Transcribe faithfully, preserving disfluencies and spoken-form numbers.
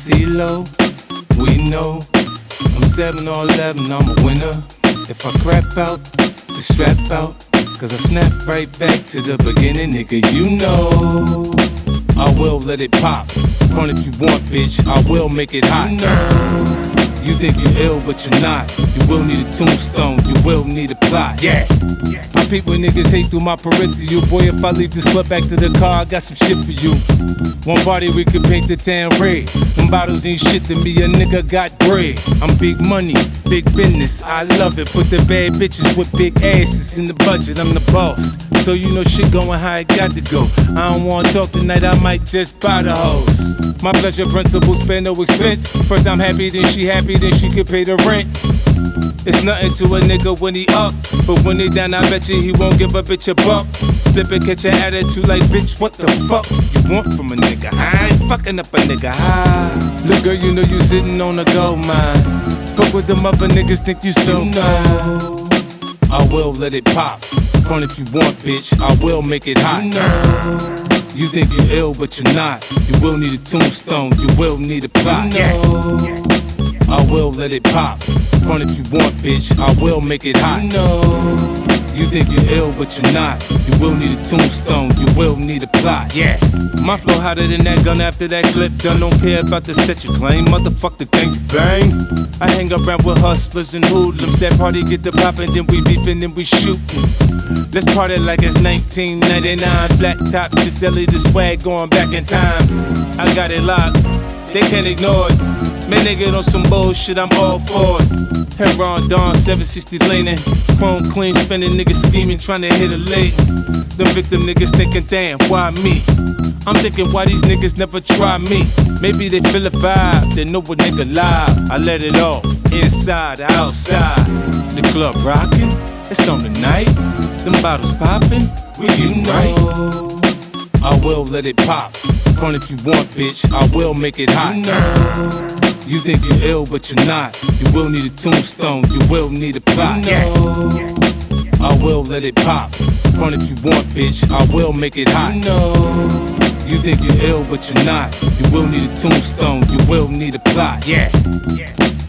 C-Lo, we know. I'm seven or eleven, I'm a winner. If I crap out, the strap out. Cause I snap right back to the beginning, nigga, you know. I will let it pop. Front if you want, bitch, I will make it hot. You know. You think you ill, but you're not. You will need a tombstone, you will need a plot. Yeah. I peep when niggas hate through my peripheral. Boy, if I leave this club back to the car, I got some shit for you. One party we could paint the town red. Them bottles ain't shit to me, a nigga got bread. I'm big money, big business, I love it. Put the bad bitches with big asses in the budget, I'm the boss. So you know shit going how it got to go. I don't wanna talk tonight, I might just buy the hoes. My pleasure principle, spare no expense. First I'm happy, then she happy, then she could pay the rent. It's nothing to a nigga when he up, but when he down, I bet you he won't give a bitch a buck. Flip it, catch your attitude like, bitch, what the fuck you want from a nigga? I ain't fucking up a nigga. Ah. Look, girl, you know you sitting on a gold mine. Fuck with them other niggas, think you so you know. Fine. I will let it pop. Front if you want, bitch, I will make it hot. You know. You think you ill, but you're not. You will need a tombstone, you will need a plot. You know. I will let it pop. Front if you want, bitch, I will make it hot. You know. You think you ill, but you're not. You will need a tombstone, you will need a plot. Yeah. My flow hotter than that gun after that clip done. Don't care about the set you claim, motherfucker, gang bang. I hang around with hustlers and hoodlums. That party get the poppin', then we beefin', then we shootin'. Let's party like it's nineteen ninety-nine. Flat top, Giselle, the swag going back in time. I got it locked, they can't ignore it. Man, nigga on some bullshit, I'm all for it. Heron, Dawn, seven sixty laning. Chrome clean, spinning niggas scheming, trying to hit a lick. The victim niggas thinking, damn, why me? I'm thinking, why these niggas never try me? Maybe they feel a vibe, they know a nigga live. I let it off, inside, outside. The club rockin', it's on tonight. Them bottles poppin', we getting right. I will let it pop. Front if you want, bitch, I will make it hot. You know. You think you ill, but you're not. You will need a tombstone, you will need a plot. You know. I will let it pop. Front if you want, bitch, I will make it hot. You know. You think you ill, but you're not. You will need a tombstone, you will need a plot. Yeah.